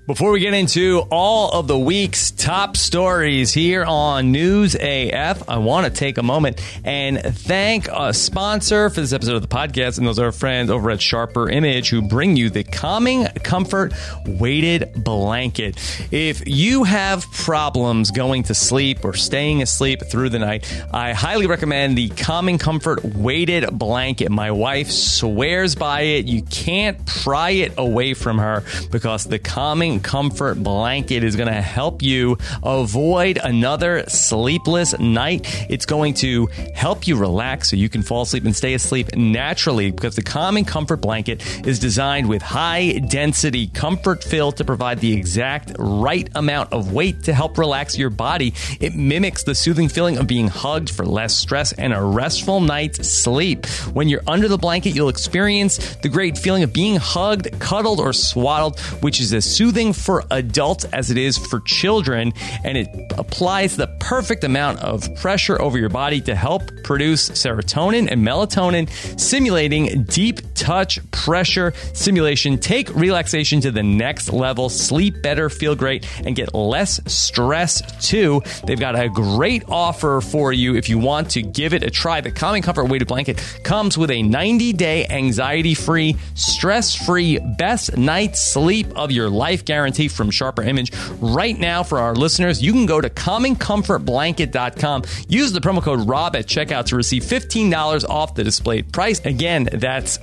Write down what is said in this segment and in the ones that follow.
Before we get into all of the week's top stories here on News AF, I want to take a moment and thank a sponsor for this episode of the podcast, and those are our friends over at Sharper Image who bring you the Calming Comfort Weighted Blanket. If you have problems going to sleep or staying asleep through the night, I highly recommend the Calming Comfort Weighted Blanket. My wife swears by it. You can't pry it away from her because the Calming Comfort Blanket is going to help you avoid another sleepless night. It's going to help you relax so you can fall asleep and stay asleep naturally, because the Calming Comfort Blanket is designed with high density comfort fill to provide the exact right amount of weight to help relax your body. It mimics the soothing feeling of being hugged for less stress and a restful night's sleep. When you're under the blanket, you'll experience the great feeling of being hugged, cuddled, or swaddled, which is as soothing for adults as it is for children, and it applies the perfect amount of pressure over your body to help produce serotonin and melatonin, simulating deep touch pressure simulation. Take relaxation to the next level, sleep better, feel great, and get less stress too. They've got a great offer for you if you want to give it a try. The Calming Comfort Weighted Blanket comes with a 90-day anxiety-free, stress-free, best night's sleep of your life guarantee from Sharper Image. Right now, for our listeners, you can go to calmingcomfortblanket.com. Use the promo code ROB at checkout to receive $15 off the displayed price. Again, that's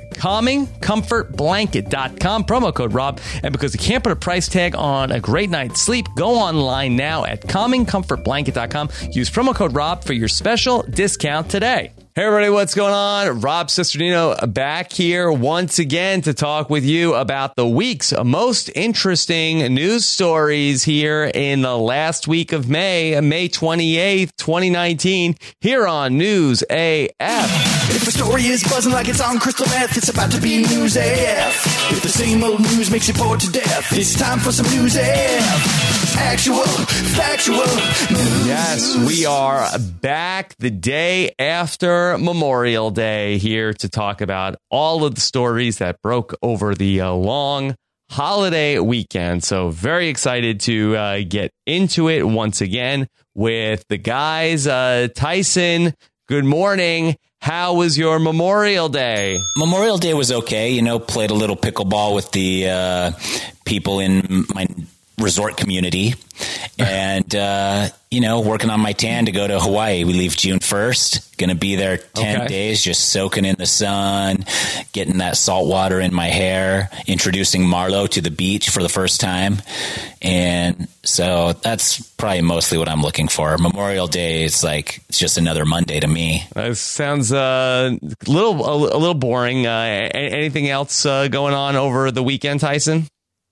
calmingcomfortblanket.com, promo code ROB. And because you can't put a price tag on a great night's sleep, go online now at calmingcomfortblanket.com. Use promo code ROB for your special discount today. Hey everybody, what's going on? Rob Cesternino back here once again to talk with you about the week's most interesting news stories here in the last week of May 28th, 2019, here on News AF. If the story is buzzing like it's on crystal meth, it's about to be News AF. If the same old news makes you bored to death, it's time for some News AF. Actual, factual news. Yes, we are back the day after Memorial Day here to talk about all of the stories that broke over the long holiday weekend. So very excited to get into it once again with the guys. Tyson, good morning. How was your Memorial Day? Memorial Day was okay. You know, played a little pickleball with the people in my resort community, and you know, working on my tan to go to Hawaii. We leave June 1st. Going to be there 10 days, just soaking in the sun, getting that salt water in my hair, introducing Marlo to the beach for the first time. And so that's probably mostly what I'm looking for. Memorial Day, it's just another Monday to me. That sounds a little boring. Anything else going on over the weekend, Tyson?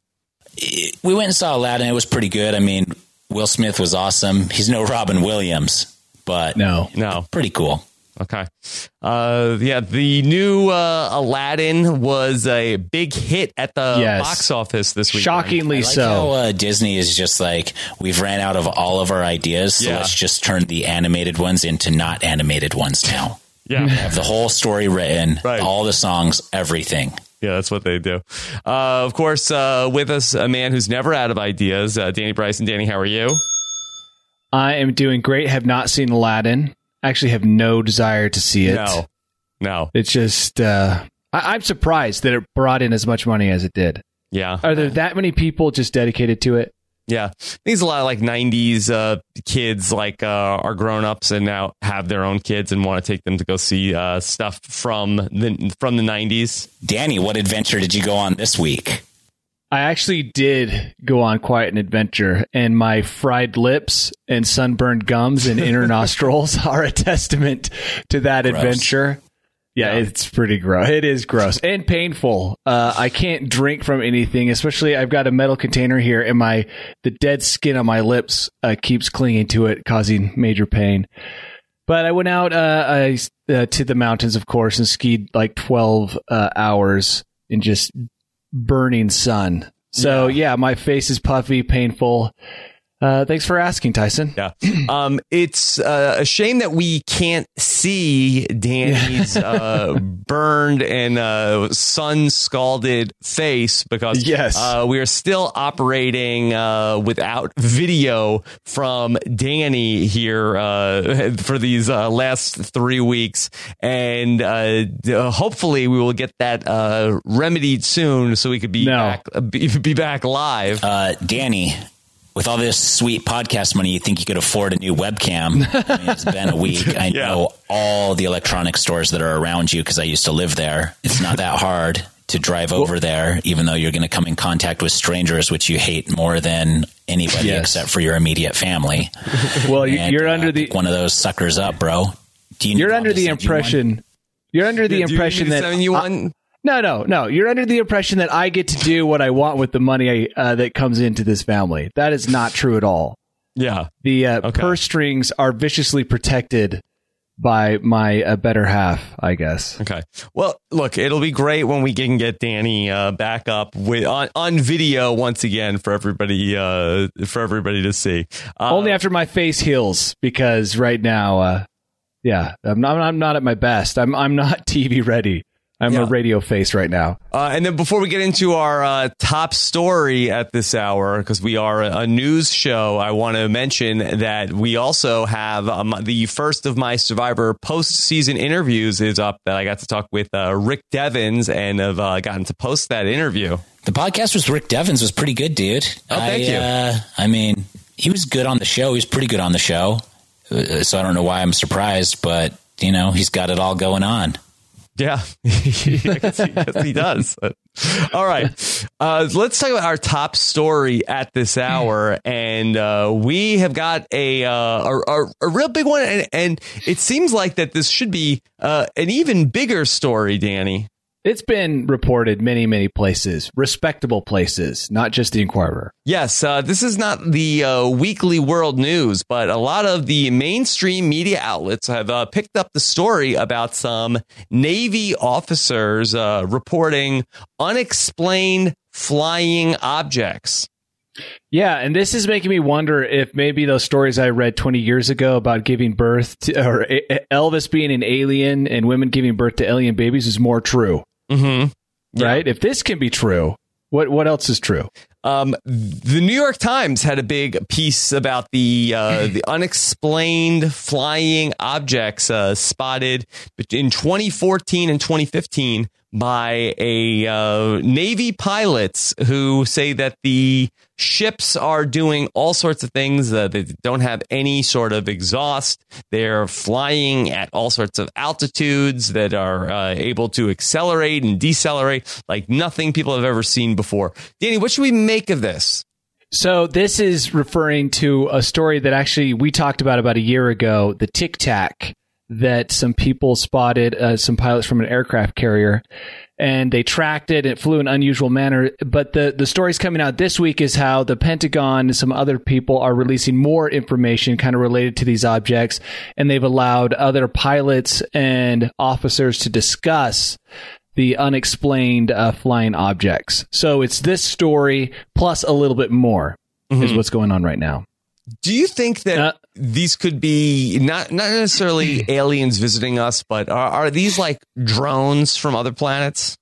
We went and saw Aladdin. It was pretty good. I mean, Will Smith was awesome. He's no Robin Williams, but no, pretty cool. Okay. The new Aladdin was a big hit at the box office this week. Shockingly so. How Disney is just like, we've ran out of all of our ideas, so let's just turn the animated ones into not animated ones now. Yeah. Have the whole story written, all the songs, everything. Yeah, that's what they do. Of course, with us, a man who's never out of ideas, Danny Bryson. Danny, how are you? I am doing great. Have not seen Aladdin. Actually have no desire to see it. No. It's just, I'm surprised that it brought in as much money as it did. Yeah. Are there that many people just dedicated to it? Yeah. I think there's a lot of 90s kids are grown-ups and now have their own kids and want to take them to go see stuff from the 90s. Danny, what adventure did you go on this week? I actually did go on quite an adventure, and my fried lips and sunburned gums and inner nostrils are a testament to that adventure. Yeah, it's pretty gross. It is gross and painful. I can't drink from anything, especially I've got a metal container here, and the dead skin on my lips keeps clinging to it, causing major pain. But I went out to the mountains, of course, and skied 12 hours in just burning sun. So, my face is puffy, painful. Thanks for asking, Tyson. Yeah. It's a shame that we can't see Danny's burned and sun-scalded face because we are still operating without video from Danny here for these last 3 weeks. And hopefully we will get that remedied soon so we could be back live. Danny, with all this sweet podcast money, you think you could afford a new webcam? I mean, it's been a week. I know all the electronic stores that are around you because I used to live there. It's not that hard to drive over there, even though you're going to come in contact with strangers, which you hate more than anybody except for your immediate family. Well, you're under pick one of those suckers up, bro. You're under the impression. You're under the impression that send you one? No. You're under the impression that I get to do what I want with the money that comes into this family. That is not true at all. Yeah. The purse strings are viciously protected by my better half, I guess. Okay. Well, look, it'll be great when we can get Danny back up on video once again for everybody to see. Only after my face heals, because right now, I'm not at my best. I'm not TV ready. I'm a radio face right now. And then before we get into our top story at this hour, because we are a news show, I want to mention that we also have the first of my Survivor postseason interviews is up that I got to talk with Rick Devens and have gotten to post that interview. The podcast with Rick Devens was pretty good, dude. Oh, thank you. I mean, he was good on the show. He was pretty good on the show. So I don't know why I'm surprised, but, he's got it all going on. Yeah, yes, he does. All right. Let's talk about our top story at this hour. And we have got a real big one. And it seems like that this should be an even bigger story, Danny. It's been reported many, many places, respectable places, not just the Inquirer. Yes, this is not the Weekly World News, but a lot of the mainstream media outlets have picked up the story about some Navy officers reporting unexplained flying objects. Yeah, and this is making me wonder if maybe those stories I read 20 years ago about giving birth to, or Elvis being an alien and women giving birth to alien babies is more true. Mm-hmm. Right? If this can be true, what else is true? The New York Times had a big piece about the unexplained flying objects spotted in 2014 and 2015 by a Navy pilots who say that the ships are doing all sorts of things. They don't have any sort of exhaust. They're flying at all sorts of altitudes that are able to accelerate and decelerate like nothing people have ever seen before. Danny, what should we make of this? So this is referring to a story that actually we talked about a year ago, the Tic Tac, that some people spotted, some pilots from an aircraft carrier, and they tracked it. It flew in an unusual manner. But the stories coming out this week is how the Pentagon and some other people are releasing more information kind of related to these objects, and they've allowed other pilots and officers to discuss the unexplained flying objects. So it's this story plus a little bit more is what's going on right now. Do you think that these could be not necessarily aliens visiting us, but are these like drones from other planets?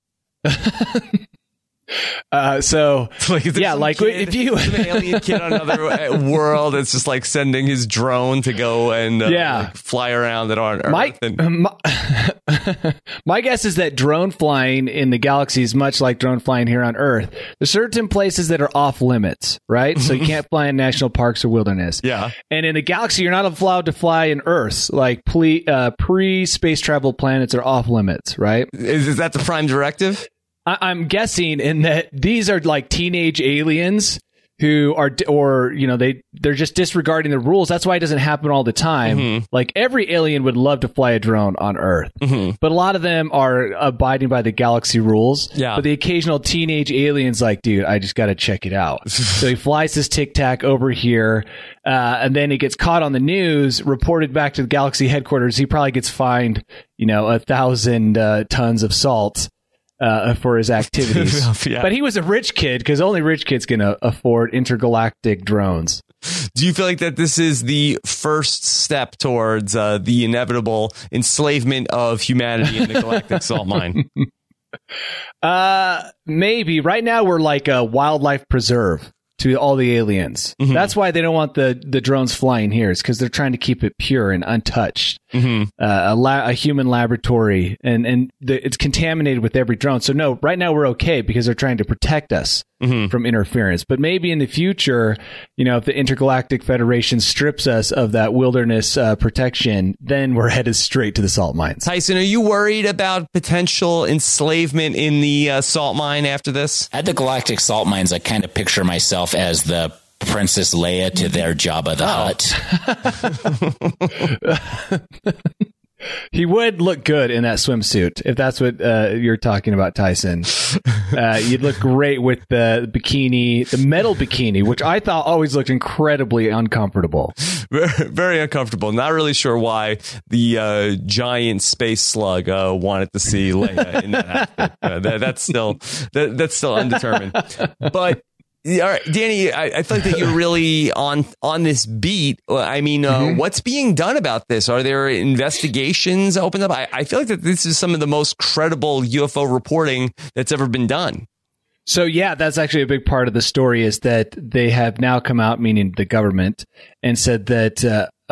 If you an alien kid on another world, it's just like sending his drone to go and like fly around on Earth. My guess is that drone flying in the galaxy is much like drone flying here on Earth. There's certain places that are off limits, right? So you can't fly in national parks or wilderness. Yeah. And in the galaxy, you're not allowed to fly in Earth. Like pre-space travel planets are off limits, right? Is that the prime directive? I'm guessing in that these are like teenage aliens who are, or, they're just disregarding the rules. That's why it doesn't happen all the time. Like every alien would love to fly a drone on Earth, but a lot of them are abiding by the galaxy rules. Yeah. But the occasional teenage alien's like, dude, I just got to check it out. So he flies his Tic Tac over here, and then he gets caught on the news, reported back to the galaxy headquarters. He probably gets fined, 1,000 tons of salt. For his activities. Yeah. But he was a rich kid because only rich kids can afford intergalactic drones. Do you feel like that this is the first step towards the inevitable enslavement of humanity in the galactic salt mine? Maybe. Right now we're like a wildlife preserve to all the aliens. Mm-hmm. That's why they don't want the drones flying here. It's because they're trying to keep it pure and untouched. Mm-hmm. A human laboratory, and it's contaminated with every drone. So no, right now we're okay because they're trying to protect us from interference. But maybe in the future, if the Intergalactic Federation strips us of that wilderness protection, then we're headed straight to the salt mines. Tyson, are you worried about potential enslavement in the salt mine after this? At the galactic salt mines, I kind of picture myself as the Princess Leia to their Jabba the Hutt. He would look good in that swimsuit, if that's what you're talking about, Tyson. You'd look great with the bikini, the metal bikini, which I thought always looked incredibly uncomfortable. Very, very uncomfortable. Not really sure why the giant space slug wanted to see Leia in that outfit. That's still undetermined. But all right, Danny, I feel like that you're really on this beat. I mean, what's being done about this? Are there investigations opened up? I feel like that this is some of the most credible UFO reporting that's ever been done. So, yeah, that's actually a big part of the story is that they have now come out, meaning the government, and said that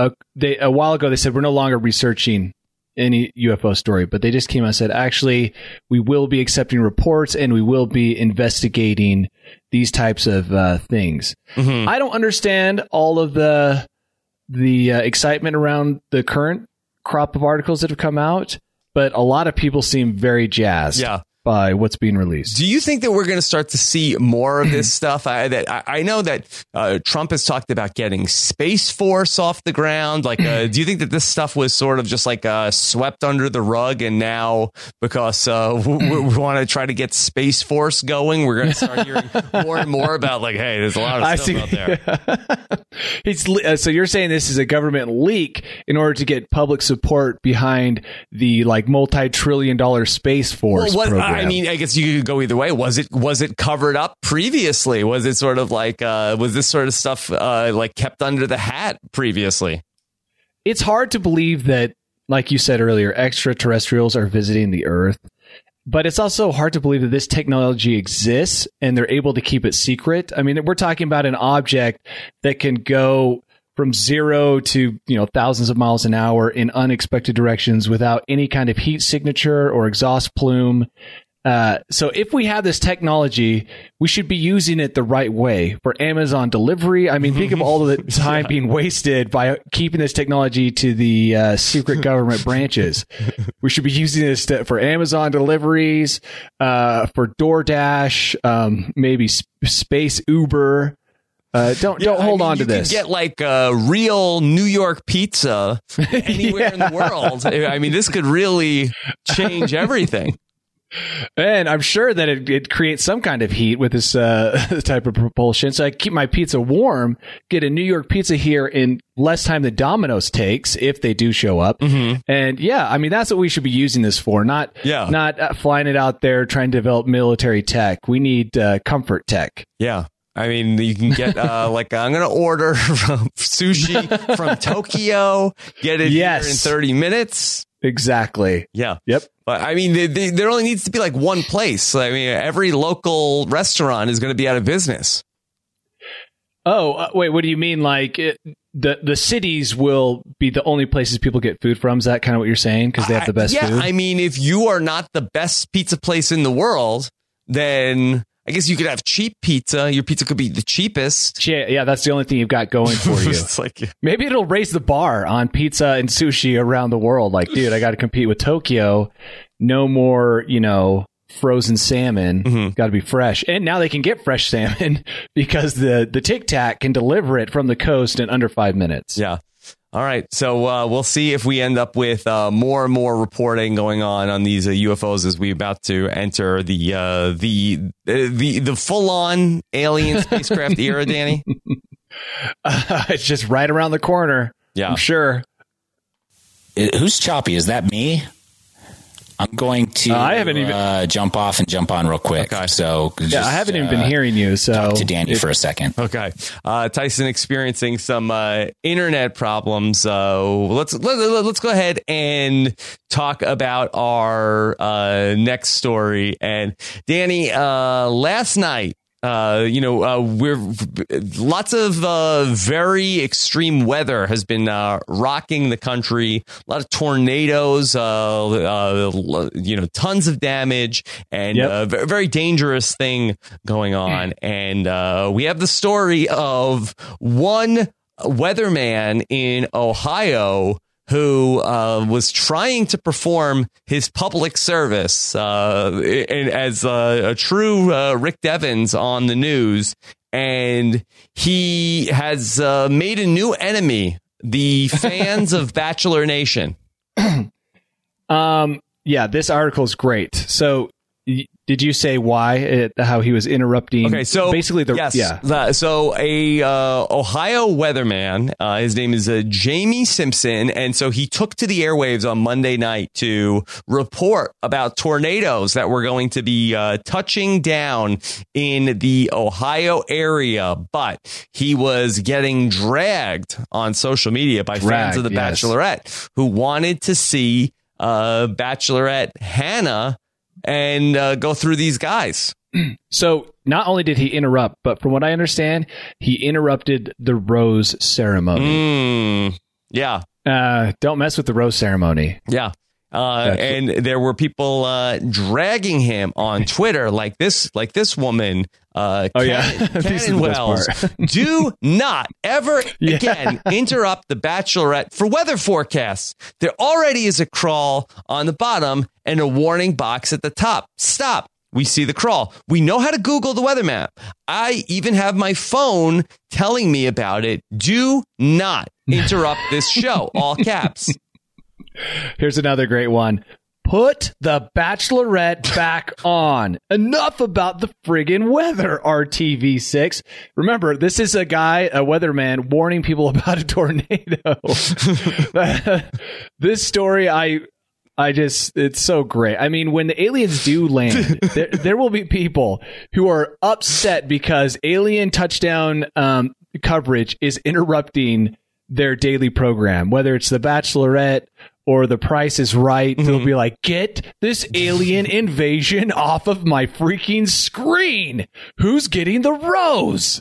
a while ago they said we're no longer researching any UFO story, but they just came out and said, actually, we will be accepting reports and we will be investigating these types of things. Mm-hmm. I don't understand all of the excitement around the current crop of articles that have come out, but a lot of people seem very jazzed. Yeah. By what's being released. Do you think that we're going to start to see more of this stuff? I know that Trump has talked about getting Space Force off the ground. Like, do you think that this stuff was sort of just like swept under the rug, and now because we want to try to get Space Force going, we're going to start hearing more and more about like, hey, there's a lot of stuff out there. So you're saying this is a government leak in order to get public support behind the like multi-trillion-dollar Space Force program? I mean, I guess you could go either way. Was it covered up previously? Was it sort of like was this sort of stuff like kept under the hat previously? It's hard to believe that, like you said earlier, extraterrestrials are visiting the Earth. But it's also hard to believe that this technology exists and they're able to keep it secret. I mean, we're talking about an object that can go from 0 to thousands of miles an hour in unexpected directions without any kind of heat signature or exhaust plume. So if we have this technology, we should be using it the right way for Amazon delivery. I mean, think of all of the time being wasted by keeping this technology to the secret government branches. We should be using this for Amazon deliveries, for DoorDash, maybe Space Uber. Don't hold on to this. You can get like a real New York pizza anywhere in the world. I mean, this could really change everything. And I'm sure that it creates some kind of heat with this type of propulsion. So I keep my pizza warm, get a New York pizza here in less time than Domino's takes if they do show up. Mm-hmm. And yeah, I mean, that's what we should be using this for, not flying it out there trying to develop military tech. We need comfort tech. Yeah. I mean, you can get like I'm going to order sushi from Tokyo, get it here in 30 minutes. Exactly. Yeah. Yep. But I mean, there only needs to be like one place. I mean, every local restaurant is going to be out of business. Oh, wait, what do you mean? Like the cities will be the only places people get food from? Is that kind of what you're saying? Because they have the best food? Yeah, I mean, if you are not the best pizza place in the world, then I guess you could have cheap pizza. Your pizza could be the cheapest. Yeah, that's the only thing you've got going for you. Maybe it'll raise the bar on pizza and sushi around the world. Like, dude, I got to compete with Tokyo. No more, frozen salmon. Mm-hmm. Got to be fresh. And now they can get fresh salmon because the Tic Tac can deliver it from the coast in under 5 minutes. Yeah. All right. So we'll see if we end up with more and more reporting going on these UFOs as we're about to enter the full on alien spacecraft era, Danny. It's just right around the corner. Yeah, I'm sure. Who's choppy? Is that me? I'm going to I haven't even jump off and jump on real quick. Okay. So I haven't even been hearing you. So talk to Danny for a second. Okay. Tyson experiencing some internet problems. So let's go ahead and talk about our next story. And Danny, last night, we're lots of very extreme weather has been rocking the country. A lot of tornadoes, tons of damage, and very dangerous thing going on. And we have the story of one weatherman in Ohio who was trying to perform his public service and as a true Rick Devens on the news. And he has made a new enemy, the fans of Bachelor Nation. This article is great. So did you say why? How he was interrupting? Okay, so basically, so a Ohio weatherman, his name is Jamie Simpson, and so he took to the airwaves on Monday night to report about tornadoes that were going to be touching down in the Ohio area. But he was getting dragged on social media by fans of the Bachelorette who wanted to see Bachelorette Hannah and go through these guys. So not only did he interrupt, but from what I understand, he interrupted the rose ceremony. Don't mess with the rose ceremony. Yeah. And there were people dragging him on Twitter like this woman, Cannon Wells. Do not ever again interrupt the Bachelorette for weather forecasts. There already is a crawl on the bottom and a warning box at the top. Stop. We see the crawl. We know how to Google the weather map. I even have my phone telling me about it. Do not interrupt this show. All caps. Here's another great one. Put the Bachelorette back on. Enough about the friggin' weather, RTV6. Remember, this is a weatherman, warning people about a tornado. This story, it's so great. I mean, when the aliens do land, there will be people who are upset because alien touchdown coverage is interrupting their daily program, whether it's The Bachelorette or The Price is Right. They'll be like, get this alien invasion off of my freaking screen. Who's getting the rose?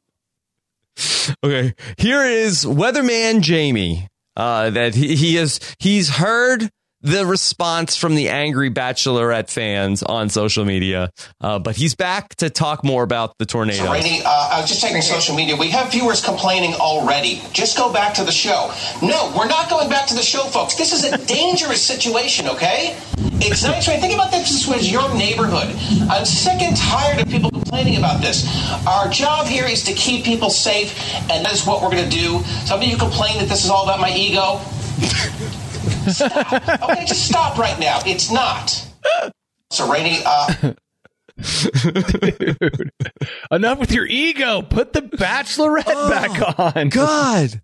Okay, here is Weatherman Jamie. That he's heard the response from the angry Bachelorette fans on social media, but he's back to talk more about the tornado. So, Rainey, I was just checking social media. We have viewers complaining already. Just go back to the show. No, we're not going back to the show, folks. This is a dangerous situation, okay? It's nice. Think about this as your neighborhood. I'm sick and tired of people complaining about this. Our job here is to keep people safe, and that is what we're going to do. Some of you complain that this is all about my ego. Stop. Okay, just stop right now. It's not. So, Rainey, Dude, enough with your ego. Put the Bachelorette back on. God.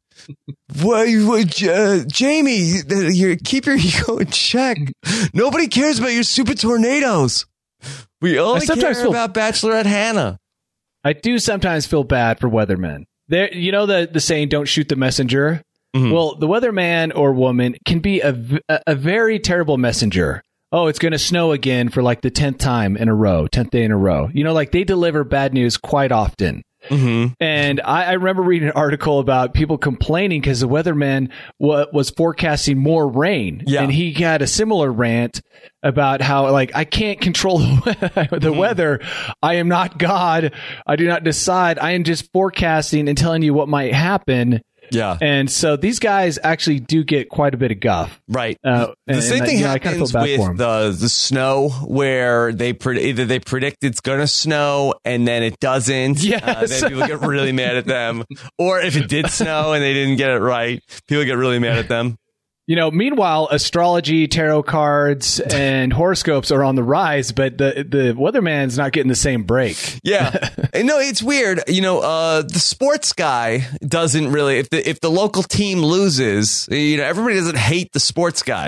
Jamie, keep your ego in check. Nobody cares about your stupid tornadoes. We only care about Bachelorette Hannah. I do sometimes feel bad for weathermen. There, you know the saying, don't shoot the messenger? Mm-hmm. Well, the weatherman or woman can be a very terrible messenger. Oh, it's going to snow again for like the 10th day in a row. You know, like they deliver bad news quite often. Mm-hmm. And I remember reading an article about people complaining because the weatherman was forecasting more rain. Yeah. And he had a similar rant about how, like, I can't control the weather. I am not God. I do not decide. I am just forecasting and telling you what might happen. Yeah. And so these guys actually do get quite a bit of guff. Right. The same thing happens with the snow where either they predict it's going to snow and then it doesn't. Yes. Then people get really mad at them. Or if it did snow and they didn't get it right, people get really mad at them. You know, meanwhile, astrology, tarot cards, and horoscopes are on the rise, but the weatherman's not getting the same break. Yeah. No, it's weird. You know, the sports guy doesn't really, if the local team loses, you know, everybody doesn't hate the sports guy.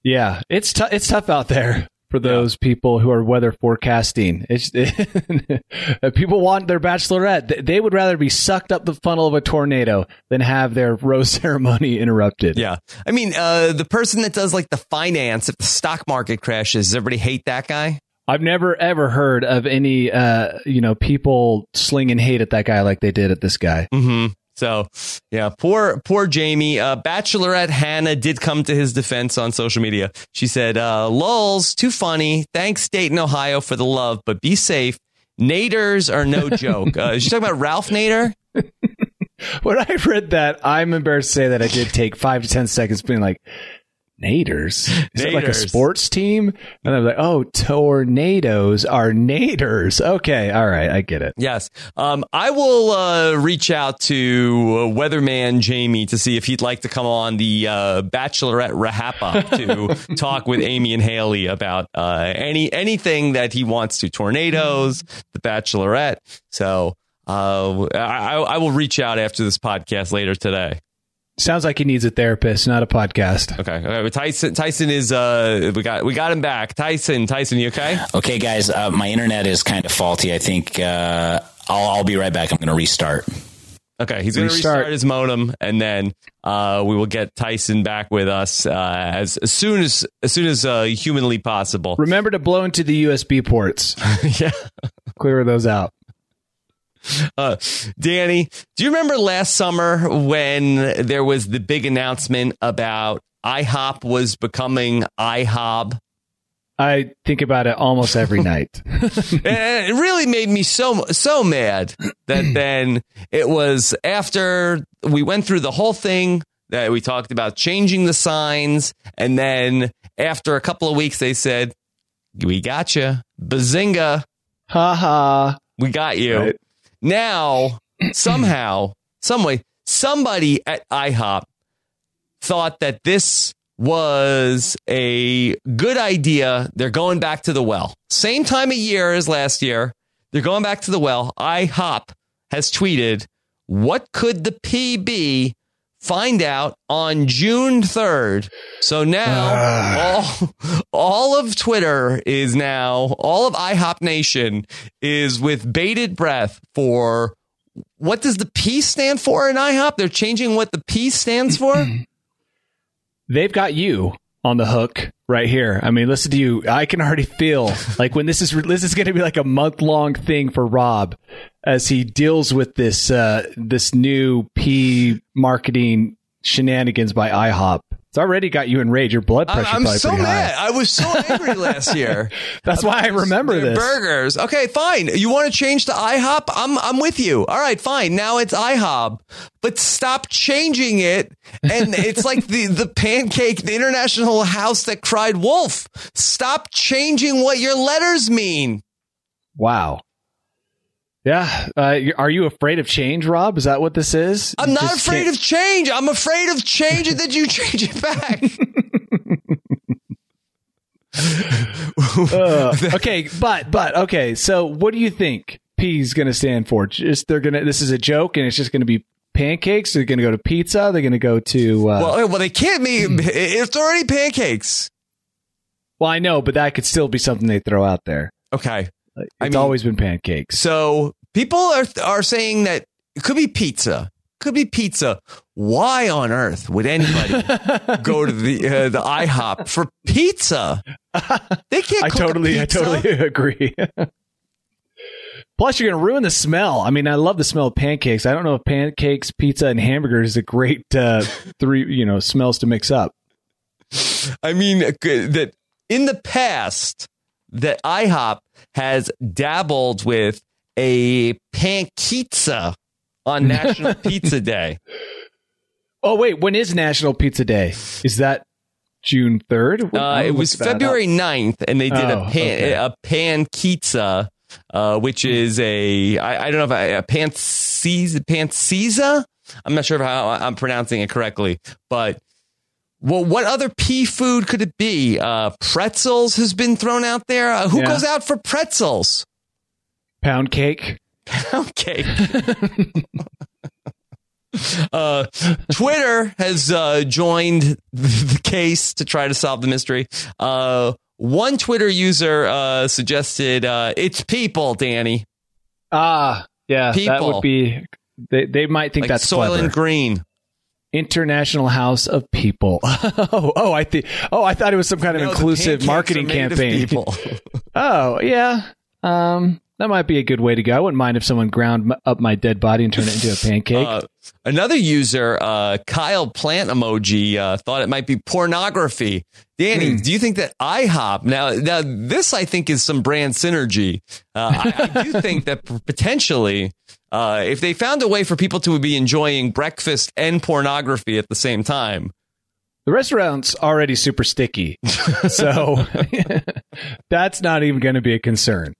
Yeah, it's tough out there for those people who are weather forecasting. People want their bachelorette. They would rather be sucked up the funnel of a tornado than have their rose ceremony interrupted. Yeah. I mean, the person that does like the finance, if the stock market crashes, does everybody hate that guy? I've never, ever heard of any, people slinging hate at that guy like they did at this guy. Mm-hmm. So, yeah, poor Jamie. Bachelorette Hannah did come to his defense on social media. She said, lulz, too funny. Thanks, Dayton, Ohio, for the love, but be safe. Naders are no joke. Is she talking about Ralph Nader? When I read that, I'm embarrassed to say that I did take 5 to 10 seconds being like, Naders? Is it like a sports team? And I'm like, oh, tornadoes are naders. Okay, all right, I get it. Yes. I will reach out to weatherman Jamie to see if he'd like to come on the Bachelorette Rahapa to talk with Amy and Haley about anything that he wants to. Tornadoes, the Bachelorette. So I will reach out after this podcast later today. Sounds like he needs a therapist, not a podcast. Okay. Tyson is we got him back. Tyson, you okay? Okay, guys. My internet is kind of faulty. I think I'll be right back. I'm going to restart. Okay, he's going to restart his modem, and then we will get Tyson back with us as soon as humanly possible. Remember to blow into the USB ports. Yeah, clear those out. Danny, do you remember last summer when there was the big announcement about IHOP was becoming IHOB? I think about it almost every night. And it really made me so mad that then it was after we went through the whole thing that we talked about changing the signs. And then after a couple of weeks, they said, we got you. Bazinga. Ha ha. We got you. Right. Now, somehow, somebody at IHOP thought that this was a good idea. They're going back to the well. Same time of year as last year. They're going back to the well. IHOP has tweeted, what could the P be? Find out on June 3rd. So now all of Twitter is now, all of IHOP Nation is with bated breath for what does the P stand for in IHOP? They're changing what the P stands for. They've got you on the hook right here. I mean, listen to you. I can already feel like when this is going to be like a month-long thing for Rob as he deals with this new P marketing shenanigans by IHOP. It's already got you enraged. Your blood pressure I'm probably so pretty mad. high. I was so angry last year. That's why I remember this. Burgers. Okay, fine. You want to change to IHOP? I'm with you. All right, fine. Now it's IHOB. But stop changing it. And it's like the pancake, the international house that cried wolf. Stop changing what your letters mean. Wow. Yeah. Are you afraid of change, Rob? Is that what this is? I'm not afraid of change. I'm afraid of change and that you change it back. Okay, but okay. So, what do you think P's going to stand for? Just this is a joke, and it's just going to be pancakes. They're going to go to pizza. They're going to go to. Well, they can't be. It's already pancakes. Well, I know, but that could still be something they throw out there. Okay. It's always been pancakes. So people are saying that it could be pizza. Could be pizza. Why on earth would anybody go to the IHOP for pizza? They can't. I totally agree. Plus, you're going to ruin the smell. I mean, I love the smell of pancakes. I don't know if pancakes, pizza, and hamburgers is a great three smells to mix up. I mean that in the past that IHOP has dabbled with a pankizza on National Pizza Day. Oh, wait. When is National Pizza Day? Is that June 3rd? It was February 9th, and they did a pankizza, which is I don't know if a pancizza? I'm not sure how I'm pronouncing it correctly, but well, what other P food could it be? Pretzels has been thrown out there. Who goes out for pretzels? Pound cake. Pound cake. Twitter has joined the case to try to solve the mystery. One Twitter user suggested it's people, Danny. Yeah, people. That would be. They might think like that's Soylent clever. Green. International House of People. I thought it was some kind of inclusive marketing campaign. Oh, yeah. That might be a good way to go. I wouldn't mind if someone ground up my dead body and turned it into a pancake. Another user, Kyle Plant Emoji, thought it might be pornography. Danny, do you think that IHOP, now this I think is some brand synergy. I do think that potentially, if they found a way for people to be enjoying breakfast and pornography at the same time. The restaurant's already super sticky, so that's not even going to be a concern.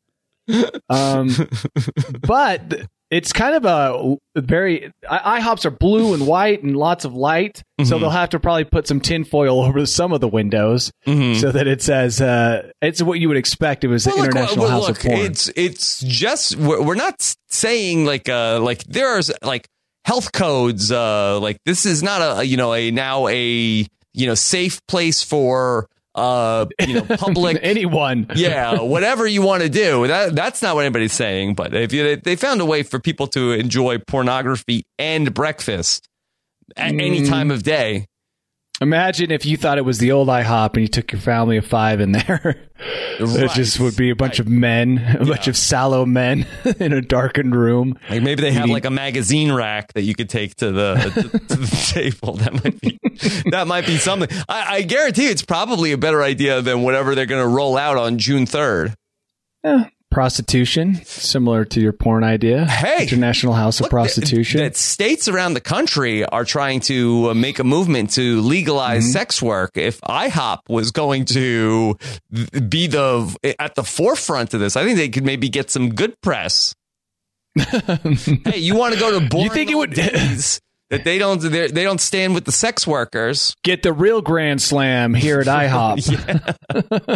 But it's kind of a very IHOPs are blue and white and lots of light, so they'll have to probably put some tinfoil over some of the windows so that it says it's what you would expect if it was the International House of Porn. It's just we're not saying like there's like health codes like this is not a safe place for public anyone. Yeah, whatever you want to do. That's not what anybody's saying. But if they found a way for people to enjoy pornography and breakfast at any time of day. Imagine if you thought it was the old IHOP and you took your family of 5 in there. It just would be a bunch of men, a bunch of sallow men in a darkened room. Like maybe they have like a magazine rack that you could take to the table. That might be something. I guarantee it's probably a better idea than whatever they're going to roll out on June 3rd. Prostitution, similar to your porn idea. Hey, International House of Prostitution. That states around the country are trying to make a movement to legalize sex work. If IHOP was going to be at the forefront of this, I think they could maybe get some good press. Hey, you want to go to boring days that they don't stand with the sex workers? Get the real Grand Slam here at IHOP.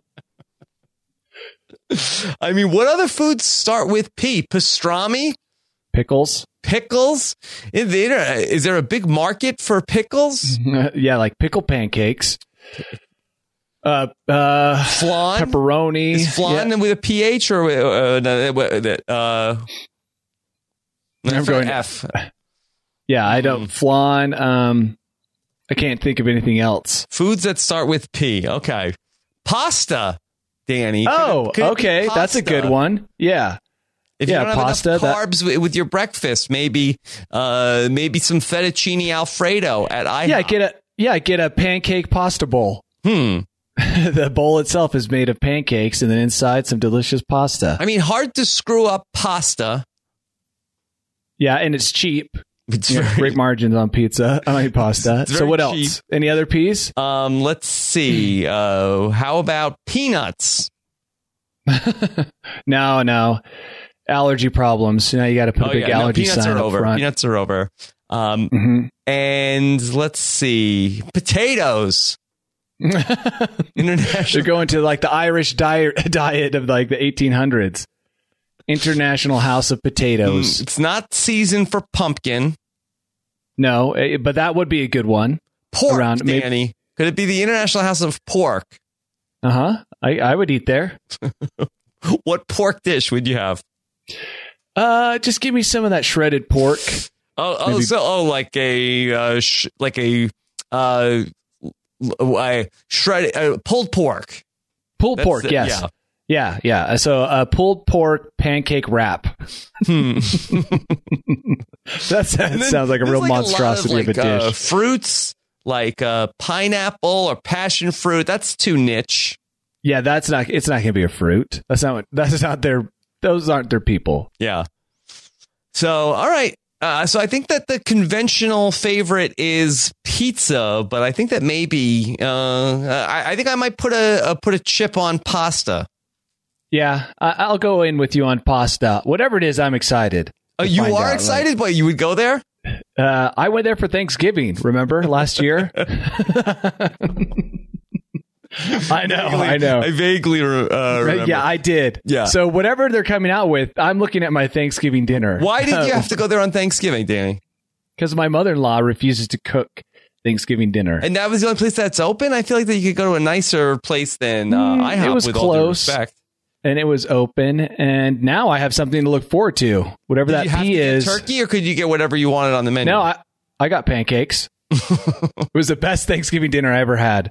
I mean, what other foods start with P? Pastrami? Pickles? Is there a big market for pickles? Yeah, like pickle pancakes. Flan? Pepperoni. Is flan with a PH or I'm going F? Yeah, I don't. Flan. I can't think of anything else. Foods that start with P. Okay. Pasta. Danny. Okay. That's a good one. Yeah. If you don't have enough carbs with your breakfast, maybe some fettuccine Alfredo at IHOP. Get a pancake pasta bowl. The bowl itself is made of pancakes, and then inside some delicious pasta. I mean, hard to screw up pasta. Yeah, and it's cheap. Great margins on pizza. I mean pasta. So what else? Cheap. Any other P's? Let's see. How about peanuts? No. Allergy problems. Now you got to put a big allergy sign up front. Peanuts are over. And let's see. Potatoes. They're going to like the Irish diet of like the 1800s. International House of Potatoes. It's not season for pumpkin. No, but that would be a good one. Pork, Danny. Could it be the International House of Pork? I would eat there. What pork dish would you have? Just give me some of that shredded pork. Like a shredded pulled pork. Pulled pork, yes. Yeah. So pulled pork pancake wrap. That sounds like a real monstrosity of a dish. Fruits like pineapple or passion fruit. That's too niche. Yeah, it's not going to be a fruit. Those aren't their people. Yeah. So, all right. So I think that the conventional favorite is pizza, but I think that maybe I think I might put a chip on pasta. Yeah, I'll go in with you on pasta. Whatever it is, I'm excited. You are excited, but you would go there? I went there for Thanksgiving, remember, last year? I know. I vaguely remember. Yeah, I did. Yeah. So whatever they're coming out with, I'm looking at my Thanksgiving dinner. Why did you have to go there on Thanksgiving, Danny? because my mother-in-law refuses to cook Thanksgiving dinner. And that was the only place that's open? I feel like that you could go to a nicer place than IHOP. It was with close, all due respect. And it was open, and now I have something to look forward to. Whatever Did that you have P to get is. turkey, or could you get whatever you wanted on the menu? No, I got pancakes. It was the best Thanksgiving dinner I ever had.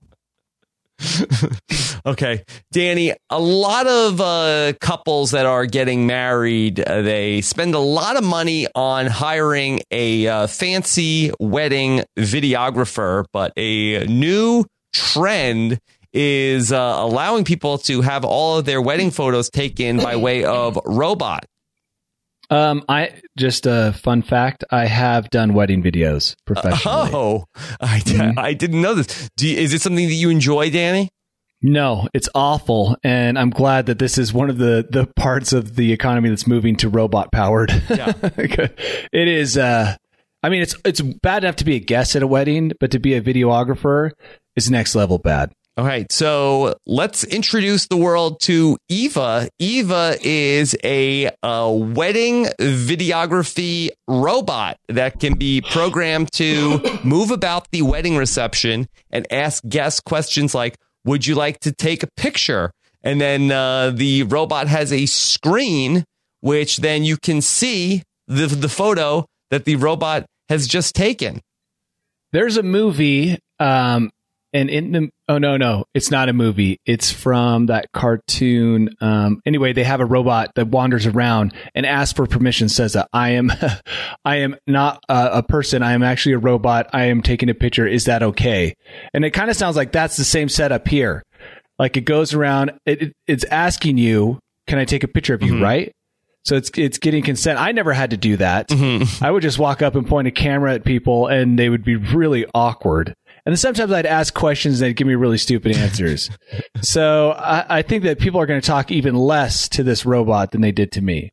Okay, Danny, a lot of couples that are getting married, they spend a lot of money on hiring a fancy wedding videographer, but a new trend is allowing people to have all of their wedding photos taken by way of robot. I just a fun fact. I have done wedding videos professionally. I didn't know this. Is it something that you enjoy, Danny? No, it's awful. And I'm glad that this is one of the parts of the economy that's moving to robot powered. Yeah. It is. I mean, it's bad enough to be a guest at a wedding, but to be a videographer is next level bad. All right, so let's introduce the world to Eva. Eva is a wedding videography robot that can be programmed to move about the wedding reception and ask guests questions like, would you like to take a picture? And then the robot has a screen, which then you can see the photo that the robot has just taken. There's a movie, and no, it's not a movie. It's from that cartoon. Anyway, they have a robot that wanders around and asks for permission, says that I am not a person. I am actually a robot. I am taking a picture. Is that okay? And it kind of sounds like that's the same setup here. Like it goes around, it's asking you, can I take a picture of you, right? So it's getting consent. I never had to do that. I would just walk up and point a camera at people and they would be really awkward. And then sometimes I'd ask questions and they'd give me really stupid answers. So I think that people are going to talk even less to this robot than they did to me.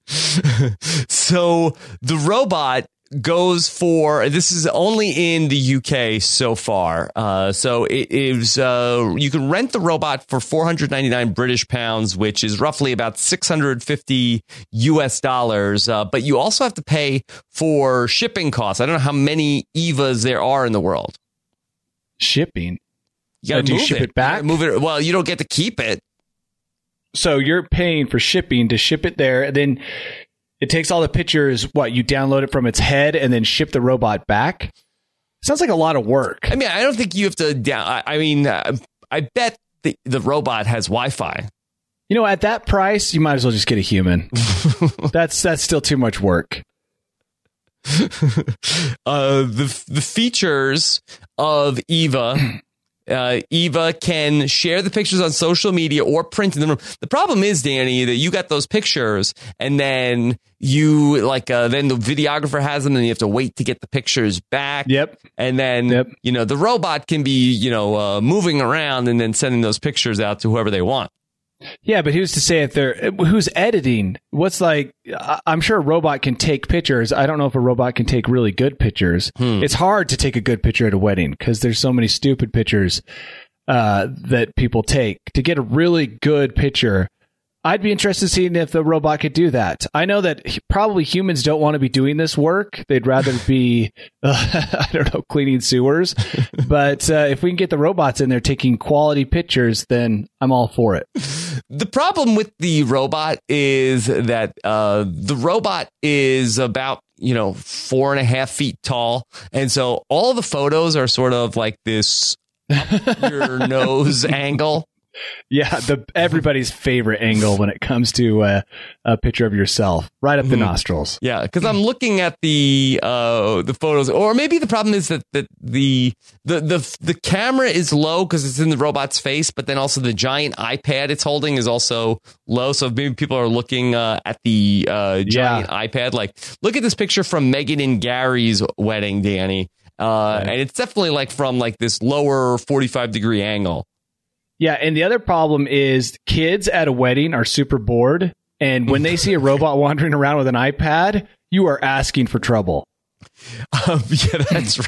So the robot goes for, this is only in the UK so far. So it is, you can rent the robot for 499 British pounds, which is roughly about $650 US. But you also have to pay for shipping costs. I don't know how many Evas there are in the world. Shipping? You gotta do you ship it back? Move it. Well, you don't get to keep it. So you're paying for shipping to ship it there. And then it takes all the pictures. What, you download it from its head and then ship the robot back? Sounds like a lot of work. I mean, I don't think you have to I bet the robot has Wi-Fi. You know, at that price, you might as well just get a human. That's still too much work. The features of Eva. Eva can share the pictures on social media or print in the room. The problem is, Danny, that you got those pictures and then you then the videographer has them and you have to wait to get the pictures back. Yep. And then, the robot can be, moving around and then sending those pictures out to whoever they want. Yeah, but who's to say who's editing? I'm sure a robot can take pictures. I don't know if a robot can take really good pictures. It's hard to take a good picture at a wedding because there's so many stupid pictures that people take. To get a really good picture, I'd be interested in seeing if the robot could do that. I know that probably humans don't want to be doing this work. They'd rather be, cleaning sewers. But if we can get the robots in there taking quality pictures, then I'm all for it. The problem with the robot is that the robot is about 4.5 feet tall. And so all the photos are sort of like this your nose angle. Yeah, everybody's favorite angle when it comes to a picture of yourself, right up the nostrils. Yeah, because I'm looking at the photos, or maybe the problem is that the camera is low because it's in the robot's face, but then also the giant iPad it's holding is also low. So maybe people are looking at the giant iPad. Like, look at this picture from Meghan and Gary's wedding, Danny, and it's definitely from this lower 45-degree angle. Yeah, and the other problem is kids at a wedding are super bored, and when they see a robot wandering around with an iPad, you are asking for trouble. Yeah, that's right.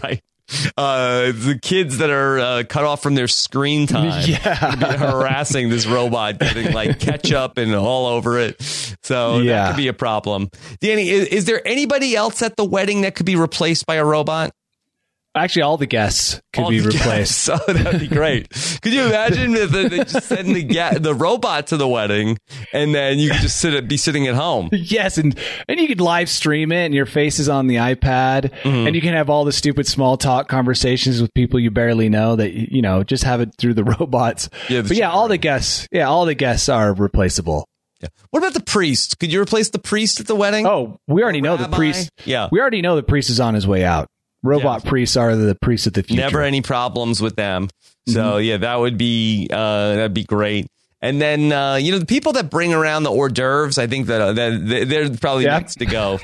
the kids that are cut off from their screen time. Harassing this robot, getting like ketchup and all over it. So that could be a problem. Danny, is there anybody else at the wedding that could be replaced by a robot? Actually, all the guests could be replaced. Oh, that'd be great. Could you imagine if they just send the robot to the wedding, and then you could just be sitting at home? Yes, and you could live stream it, and your face is on the iPad, and you can have all the stupid small talk conversations with people you barely know. That just have it through the robots. All the guests are replaceable. Yeah. What about the priest? Could you replace the priest at the wedding? Oh, we already know the priest. Yeah, we already know the priest is on his way out. Robot priests are the priests of the future. Never any problems with them. So that would be that'd be great. And then the people that bring around the hors d'oeuvres, I think that they're probably next to go.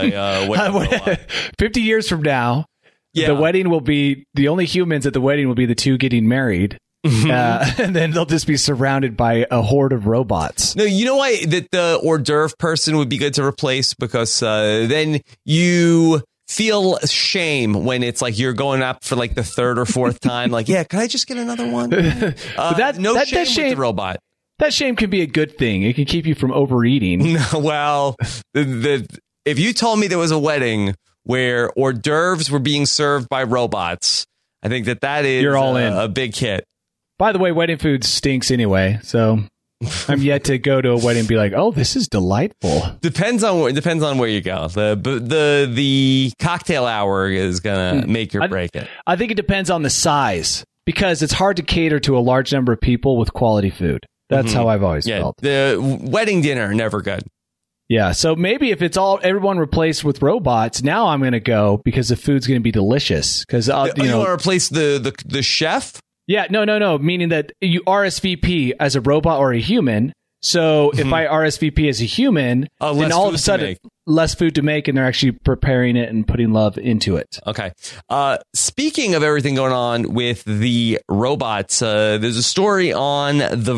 By 50 years from now, the wedding will be the only humans at the wedding will be the two getting married. And then they'll just be surrounded by a horde of robots. No, you know why that the hors d'oeuvre person would be good to replace? Because then you feel shame when it's like you're going up for like the third or fourth time. Like, can I just get another one? Shame with the robot. That shame can be a good thing. It can keep you from overeating. Well, if you told me there was a wedding where hors d'oeuvres were being served by robots, I think that is you're all in. A big hit. By the way, wedding food stinks anyway, so I'm yet to go to a wedding and be like, oh, this is delightful. Depends on where you go. The cocktail hour is gonna make or break it. I think it depends on the size, because it's hard to cater to a large number of people with quality food. That's how I've always felt. The wedding dinner, never good. Yeah, so maybe if it's everyone replaced with robots, now I'm going to go because the food's going to be delicious. Because you want to replace the chef? Yeah, no. Meaning that you RSVP as a robot or a human. So if I RSVP as a human, then all of a sudden less food to make, and they're actually preparing it and putting love into it. Okay. Speaking of everything going on with the robots, there's a story on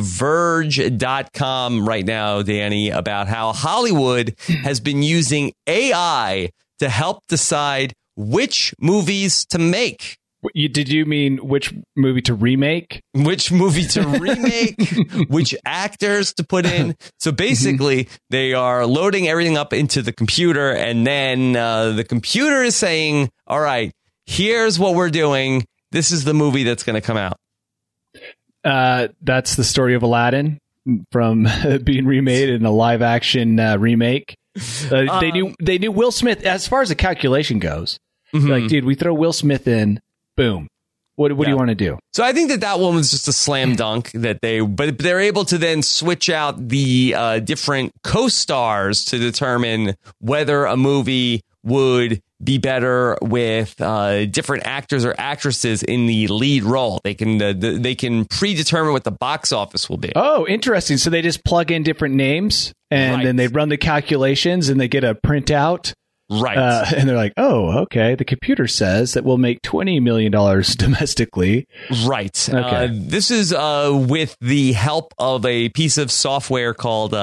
TheVerge.com right now, Danny, about how Hollywood has been using AI to help decide which movies to make. Did you mean which movie to remake? Which movie to remake? Which actors to put in? So basically, they are loading everything up into the computer, and then the computer is saying, all right, here's what we're doing. This is the movie that's going to come out. That's the story of Aladdin from being remade in a live action remake. They knew Will Smith, as far as the calculation goes. Like, dude, we throw Will Smith in. Boom. What do you want to do? So I think that one was just a slam dunk but they're able to then switch out the different co-stars to determine whether a movie would be better with different actors or actresses in the lead role. They can predetermine what the box office will be. Oh, interesting. So they just plug in different names and then they run the calculations and they get a printout. Right. And they're like, oh, okay. The computer says that we'll make $20 million domestically. Right. Okay. This is with the help of a piece of software called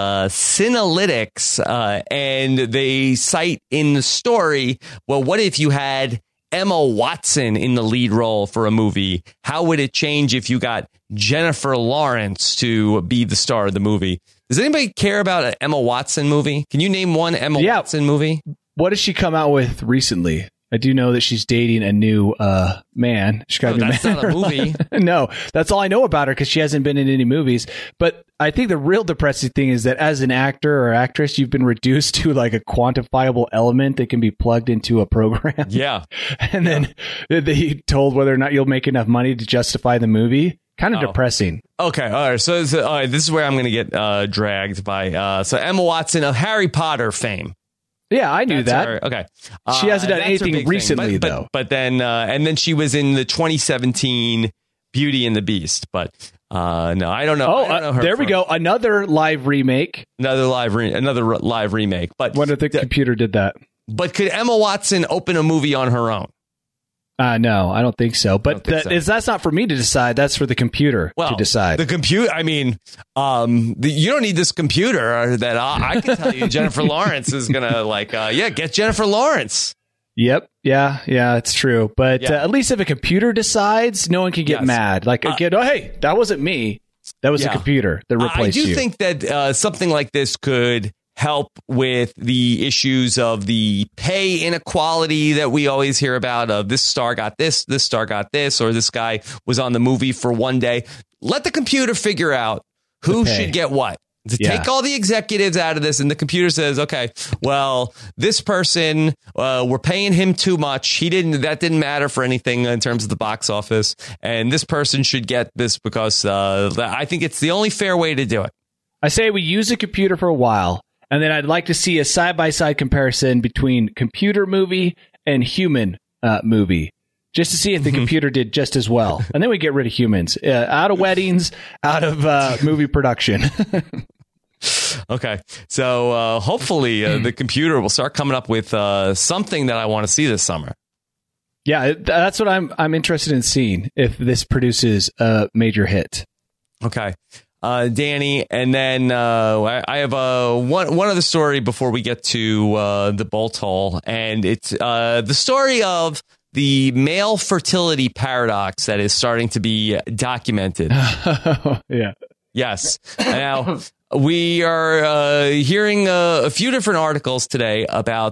Synalytics. And they cite in the story, well, what if you had Emma Watson in the lead role for a movie? How would it change if you got Jennifer Lawrence to be the star of the movie? Does anybody care about an Emma Watson movie? Can you name one Emma Watson movie? What has she come out with recently? I do know that she's dating a new man. She got a new that's man. Not a movie. No, that's all I know about her because she hasn't been in any movies. But I think the real depressing thing is that as an actor or actress, you've been reduced to like a quantifiable element that can be plugged into a program. Yeah. And then they told whether or not you'll make enough money to justify the movie. Kind of depressing. Okay, all right. So this is where I'm going to get dragged by. So Emma Watson of Harry Potter fame. Yeah, I knew that. Her. Okay. She hasn't done anything recently, though. But then she was in the 2017 Beauty and the Beast. But no, I don't know. Oh, I don't know her there we go. Another live remake. Another live remake. But wonder if the computer did that. But could Emma Watson open a movie on her own? No, I don't think so. But that's not for me to decide. That's for the computer to decide. The computer, I mean, you don't need this computer that I can tell you Jennifer Lawrence is going to get Jennifer Lawrence. Yep. Yeah, it's true. But at least if a computer decides, no one can get mad. Like, again, hey, that wasn't me. That was a computer that replaced you. I do think that something like this could help with the issues of the pay inequality that we always hear about. Of this star got this star got this, or this guy was on the movie for one day. Let the computer figure out who should get what. Take all the executives out of this, and the computer says, okay, well, this person, we're paying him too much. That didn't matter for anything in terms of the box office. And this person should get this because I think it's the only fair way to do it. I say we use a computer for a while, and then I'd like to see a side-by-side comparison between computer movie and human movie, just to see if the computer did just as well. And then we get rid of humans. Out of weddings, out of movie production. Okay. So hopefully the computer will start coming up with something that I want to see this summer. Yeah, that's what I'm interested in seeing, if this produces a major hit. Okay. Danny, and then I have one other story before we get to the bolt hole, and it's the story of the male fertility paradox that is starting to be documented. Yeah. Yes. Now, we are hearing a few different articles today about